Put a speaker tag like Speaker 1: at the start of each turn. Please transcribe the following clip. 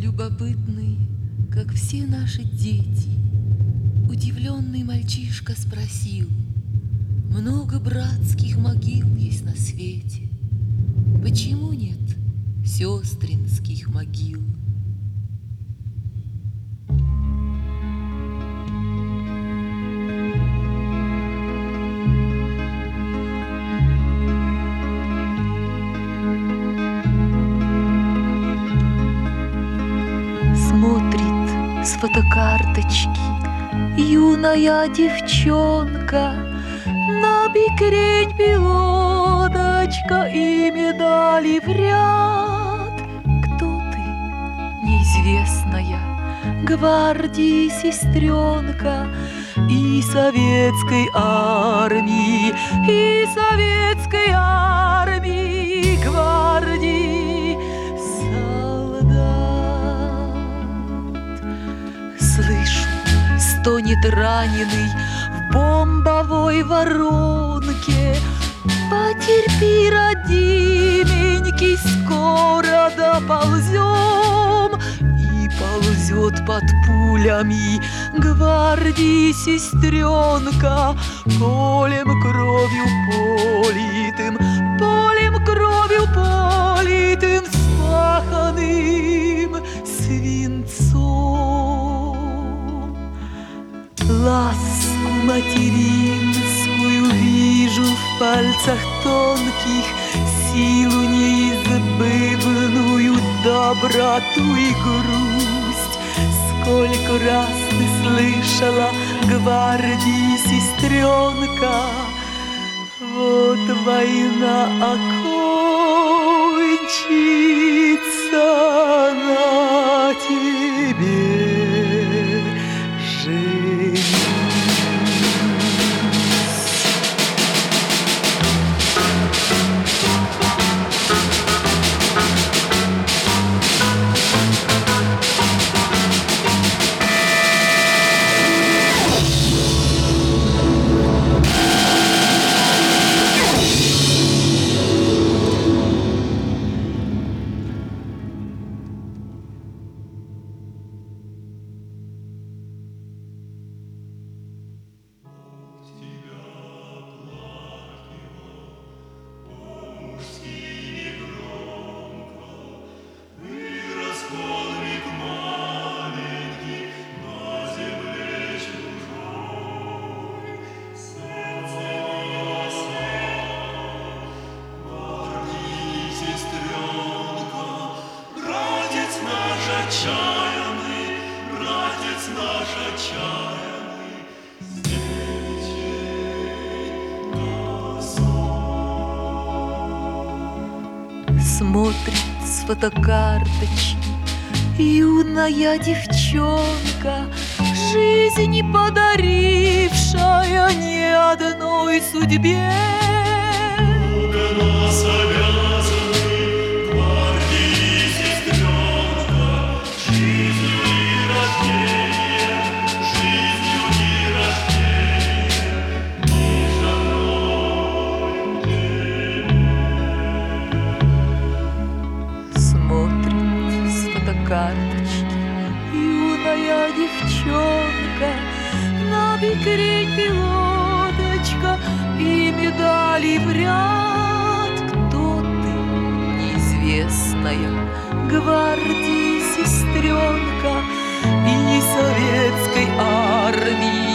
Speaker 1: Любопытный, как все наши дети, удивленный мальчишка спросил: много братских могил есть на свете, почему нет сестринских могил? Смотрит с фотокарточки юная девчонка, на бикрень пилоточка и медали в ряд. Кто ты, неизвестная, гвардии сестренка, и советской армии, и советской армии, гвардии солдат. Слышу, стонет раненый в бомбовой воронке: потерпи, родименький, скоро доползем. И ползет под пулями гвардии сестренка, полем кровью политым, полем кровью политым, вспаханным свинцом. Ласку материнскую вижу в пальцах тонких, силу неизбывную, доброту и грусть. Сколько раз ты слышала, гвардии сестренка, вот война окончится, на тебе женюсь. Смотрит с фотокарточки юная девчонка, жизни подарившая ни одной судьбе.
Speaker 2: Нас обязаны гвардии сестренка, жизнью и рождением, жизнью и рождением, и женой тебе.
Speaker 1: Смотрит с фотокарточки юная девчонка, на бикрень пилоточка и медали в ряд. Кто ты, неизвестная, гвардии сестренка, и советской армии,